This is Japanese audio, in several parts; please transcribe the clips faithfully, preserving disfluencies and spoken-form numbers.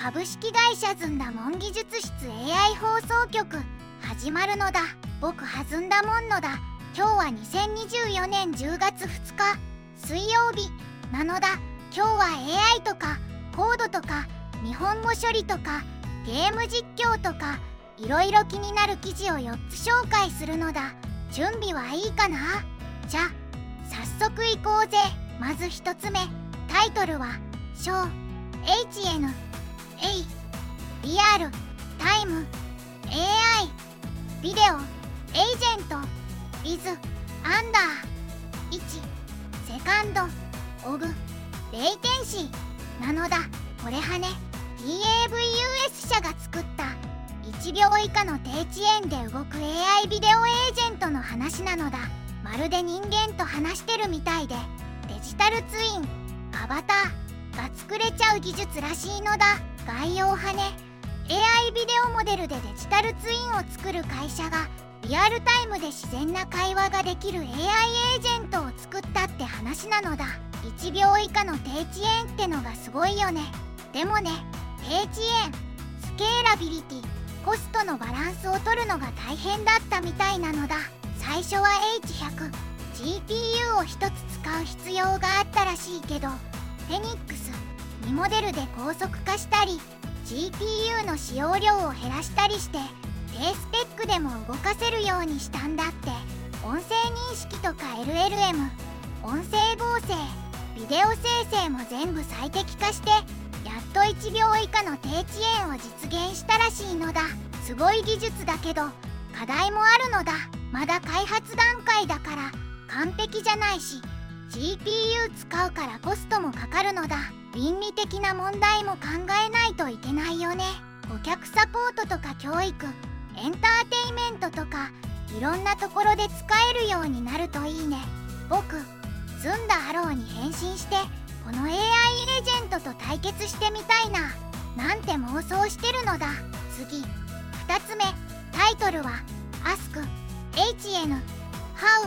株式会社ずんだもん技術室 エーアイ 放送局始まるのだ。僕はずんだもんのだ。今日はにせんにじゅうよねんじゅうがつふつか水曜日なのだ。今日は エーアイ とかコードとか日本語処理とかゲーム実況とかいろいろ気になる記事をよっつ紹介するのだ。準備はいいかな？じゃ早速行こうぜ。まずひとつめ、タイトルはショー エイチエヌ エイ リアルタイム エーアイ ビデオエージェント with アンダーいちセカンドオブレイテンシーなのだ。これはね ティーエーブイユーエス 社が作ったいちびょう以下の低遅延で動く エーアイ ビデオエージェントの話なのだ。まるで人間と話してるみたいでデジタルツインアバターが作れちゃう技術らしいのだ。概要はね エーアイ ビデオモデルでデジタルツインを作る会社がリアルタイムで自然な会話ができる エーアイ エージェントを作ったって話なのだ。いちびょう以下の低遅延ってのがすごいよね。でもね低遅延スケーラビリティコストのバランスを取るのが大変だったみたいなのだ。最初は エイチひゃくジーピーユー をひとつ使う必要があったらしいけどフェニックスにモデルで高速化したり ジーピーユー の使用量を減らしたりして低スペックでも動かせるようにしたんだって。音声認識とか エルエルエム 音声合成ビデオ生成も全部最適化してやっといちびょう以下の低遅延を実現したらしいのだ。すごい技術だけど課題もあるのだ。まだ開発段階だから完璧じゃないし ジーピーユー 使うからコストもかかるのだ。倫理的な問題も考えないといけないよね。顧客サポートとか教育エンターテインメントとかいろんなところで使えるようになるといいね。僕ずんだハローに変身してこの エーアイ エージェントと対決してみたいななんて妄想してるのだ。次ふたつめ、タイトルは Ask エイチエヌ How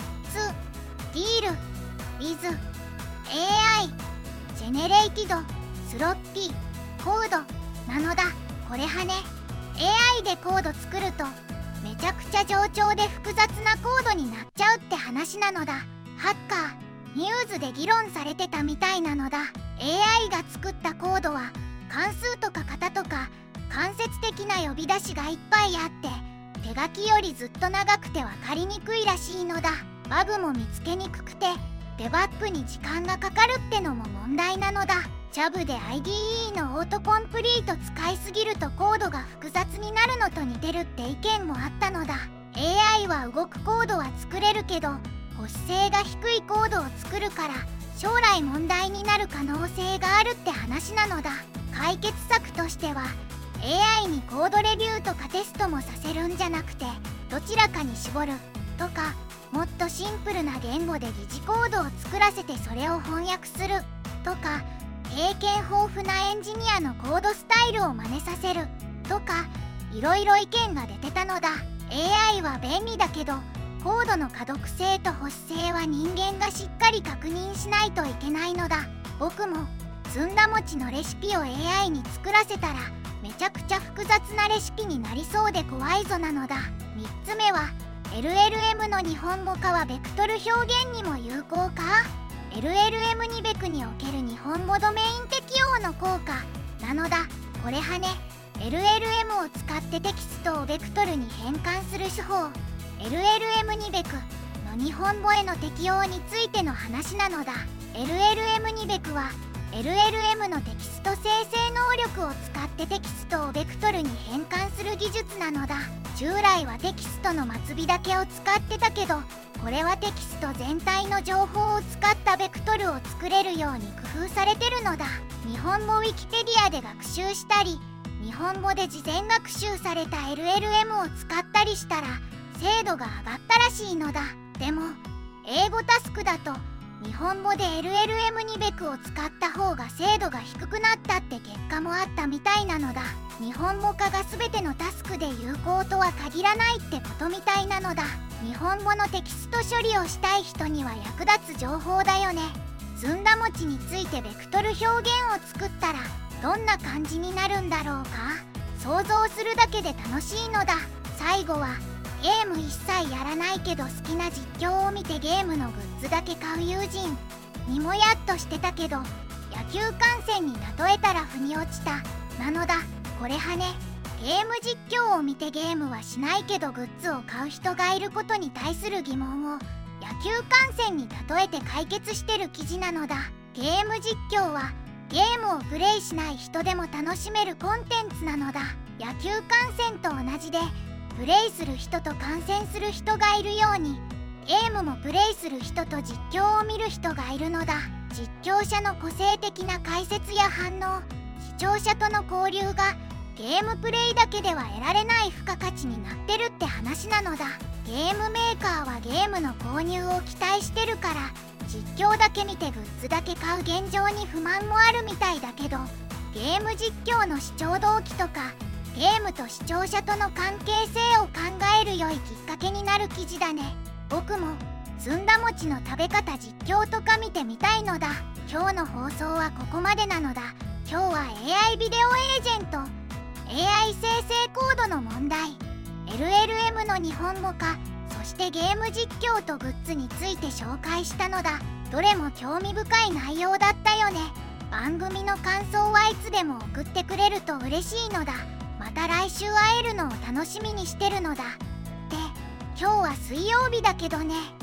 to Deal with エーアイ Generated Sloppy Code なのだ。これはね エーアイ でコード作るとめちゃくちゃ冗長で複雑なコードになっちゃうって話なのだ。ハッカーニューズで議論されてたみたいなのだ。 エーアイ が作ったコードは関数とか型とか間接的な呼び出しがいっぱいあって手書きよりずっと長くて分かりにくいらしいのだ。バグも見つけにくくてデバッグに時間がかかるってのも問題なのだ。ジャブ で アイディーイー のオートコンプリート使いすぎるとコードが複雑になるのと似てるって意見もあったのだ。 エーアイ は動くコードは作れるけど保守性が低いコードを作るから将来問題になる可能性があるって話なのだ。解決策としては エーアイ にコードレビューとかテストもさせるんじゃなくてどちらかに絞るとかもっとシンプルな言語で疑似コードを作らせてそれを翻訳するとか経験豊富なエンジニアのコードスタイルを真似させるとかいろいろ意見が出てたのだ。 エーアイ は便利だけどコードの可読性と保守性は人間がしっかり確認しないといけないのだ。僕もずんだ餅のレシピを エーアイ に作らせたらめちゃくちゃ複雑なレシピになりそうで怖いぞなのだ。みっつめは エルエルエム の日本語化はベクトル表現にも有効か。 エルエルエム にベクにおける日本語ドメイン適用の効果なのだ。これはね エルエルエム を使ってテキストをベクトルに変換する手法 エルエルエム にベクの日本語への適用についての話なのだ。 エルエルエム にベクは エルエルエム のテキスト生成能力を使ってテキストをベクトルに変換する技術なのだ。従来はテキストの末尾だけを使ってたけどこれはテキスト全体の情報を使ったベクトルを作れるように工夫されてるのだ。日本語ウィキペディアで学習したり日本語で事前学習された エルエルエム を使ったりしたら精度が上がったらしいのだ。でも英語タスクだと日本語で エルエルエム にベクを使った方が精度が低くなったって結果もあったみたいなのだ。日本語化が全てのタスクで有効とは限らないってことみたいなのだ。日本語のテキスト処理をしたい人には役立つ情報だよね。ずんだ餅についてベクトル表現を作ったらどんな感じになるんだろうか。想像するだけで楽しいのだ。最後はゲーム一切やらないけど好きな実況を見てゲームのグッズだけ買う友人にもやっとしてたけど、野球観戦に例えたら腑に落ちたなのだ。これはね、ゲーム実況を見てゲームはしないけどグッズを買う人がいることに対する疑問を野球観戦に例えて解決してる記事なのだ。ゲーム実況はゲームをプレイしない人でも楽しめるコンテンツなのだ。野球観戦と同じでプレイする人と観戦する人がいるように、ゲームもプレイする人と実況を見る人がいるのだ。実況者の個性的な解説や反応、視聴者との交流がゲームプレイだけでは得られない付加価値になってるって話なのだ。ゲームメーカーはゲームの購入を期待してるから実況だけ見てグッズだけ買う現状に不満もあるみたいだけど、ゲーム実況の視聴動機とかゲームと視聴者との関係性を考える良いきっかけになる記事だね。僕もずんだ餅の食べ方実況とか見てみたいのだ。今日の放送はここまでなのだ。今日は エーアイ ビデオエージェント、エーアイ 生成コードの問題、エルエルエム の日本語化、そしてゲーム実況とグッズについて紹介したのだ。どれも興味深い内容だったよね。番組の感想はいつでも送ってくれると嬉しいのだ。また来週会えるのを楽しみにしてるのだ。で、今日は水曜日だけどね。